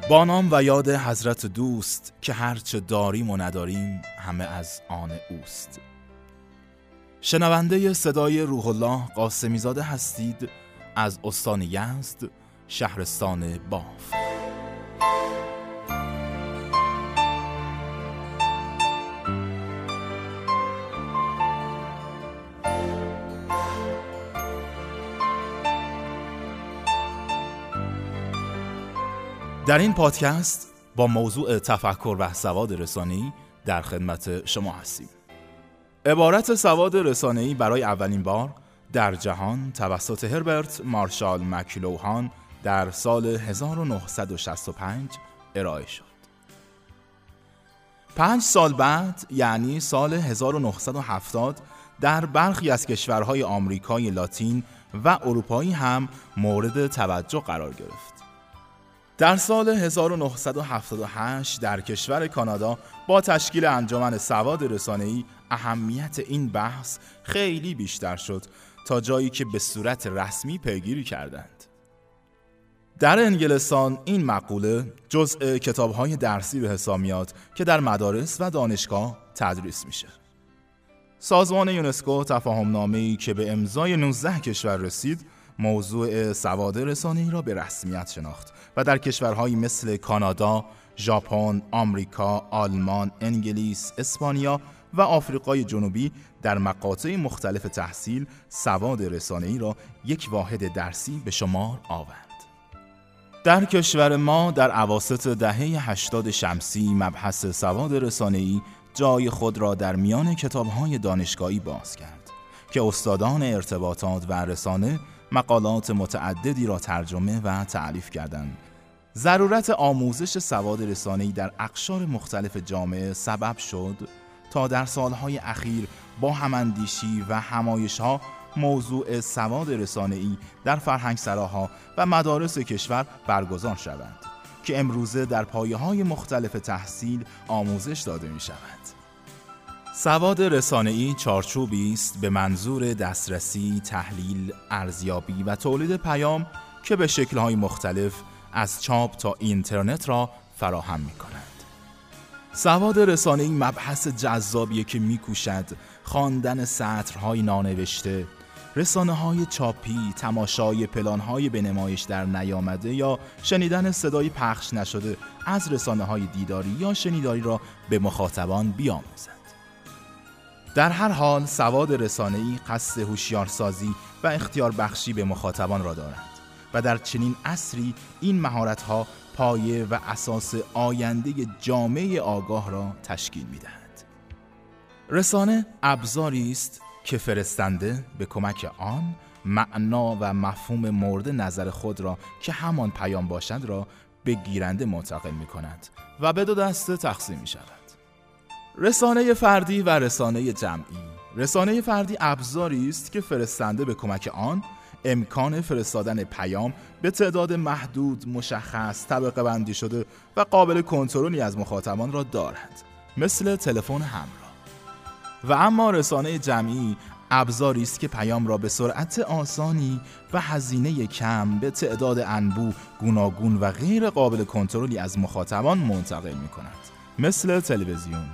با نام و یاد حضرت دوست که هرچه داریم و نداریم همه از آن اوست. شنونده صدای روح الله قاسمی زاده هستید از استان یزد، شهرستان باف. در این پادکست با موضوع تفکر و سواد رسانه‌ای در خدمت شما هستیم. عبارت سواد رسانه‌ای برای اولین بار در جهان توسط هربرت مارشال مکلوهان در سال 1965 ارائه شد. 5 سال بعد، یعنی سال 1970، در برخی از کشورهای آمریکای لاتین و اروپایی هم مورد توجه قرار گرفت. در سال 1978 در کشور کانادا با تشکیل انجمن سواد رسانه‌ای اهمیت این بحث خیلی بیشتر شد تا جایی که به صورت رسمی پیگیری کردند. در انگلستان این مقوله جزء کتاب‌های درسی به حساب میاد که در مدارس و دانشگاه تدریس میشه. سازمان یونسکو تفاهم‌نامه‌ای که به امضای 19 کشور رسید، موضوع سواد رسانه‌ای را به رسمیت شناخت و در کشورهایی مثل کانادا، ژاپن، آمریکا، آلمان، انگلیس، اسپانیا و آفریقای جنوبی در مقاطع مختلف تحصیل سواد رسانه‌ای را یک واحد درسی به شمار آورد. در کشور ما در اواسط دهه 80 شمسی مبحث سواد رسانه‌ای جای خود را در میان کتاب‌های دانشگاهی باز کرد که استادان ارتباطات و رسانه مقالات متعددی را ترجمه و تألیف کردند. ضرورت آموزش سواد رسانه‌ای در اقشار مختلف جامعه سبب شد تا در سالهای اخیر با هماندیشی و همایش‌ها موضوع سواد رسانه‌ای در فرهنگسراها و مدارس کشور برگزار شود که امروزه در پایه‌های مختلف تحصیل آموزش داده می‌شود. سواد رسانه‌ای چارچوبی است به منظور دسترسی، تحلیل، ارزیابی و تولید پیام که به شکل‌های مختلف از چاپ تا اینترنت را فراهم می‌کند. سواد رسانه‌ای مبحث جذابیه که می‌کوشد خواندن سطرهای نانوشته، رسانه‌های چاپی، تماشای پلان‌های به نمایش در نیامده یا شنیدن صدای پخش نشده از رسانه‌های دیداری یا شنیداری را به مخاطبان بیاموزد. در هر حال سواد رسانه‌ای قصد هوشیارسازی و اختیار بخشی به مخاطبان را دارد و در چنین عصری این مهارت‌ها پایه و اساس آینده جامعه آگاه را تشکیل می‌دهد. رسانه ابزاری است که فرستنده به کمک آن معنا و مفهوم مورد نظر خود را که همان پیام باشد را به گیرنده منتقل می‌کند و به 2 دسته تقسیم می‌شود: رسانه فردی و رسانه جمعی. رسانه فردی ابزاری است که فرستنده به کمک آن امکان فرستادن پیام به تعداد محدود، مشخص، طبقه بندی شده و قابل کنترلی از مخاطبان را دارد، مثل تلفن همراه. و اما رسانه جمعی ابزاری است که پیام را به سرعت آسانی و هزینه کم به تعداد انبوه، گوناگون و غیر قابل کنترلی از مخاطبان منتقل می‌کند، مثل تلویزیون.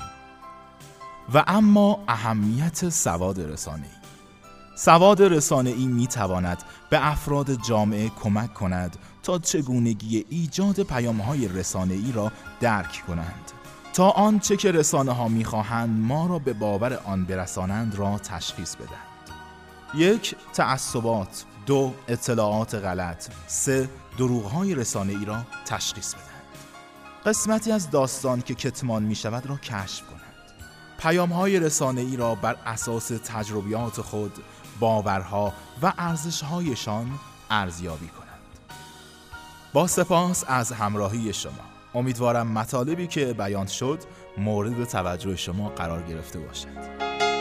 و اما اهمیت سواد رسانه‌ای. سواد رسانه‌ای می‌تواند به افراد جامعه کمک کند تا چگونگی ایجاد پیام‌های رسانه‌ای را درک کنند، تا آنچه که رسانه‌ها می‌خواهند ما را به باور آن برسانند را تشخیص بدهند. 1. تعصبات. 2. اطلاعات غلط. 3. دروغ‌های رسانه‌ای را تشخیص بدهند. قسمتی از داستان که کتمان می‌شود را کشف کنند. پیام‌های رسانه‌ای را بر اساس تجربیات خود، باورها و ارزش‌هایشان ارزیابی کنند. با سپاس از همراهی شما. امیدوارم مطالبی که بیان شد مورد توجه شما قرار گرفته باشد.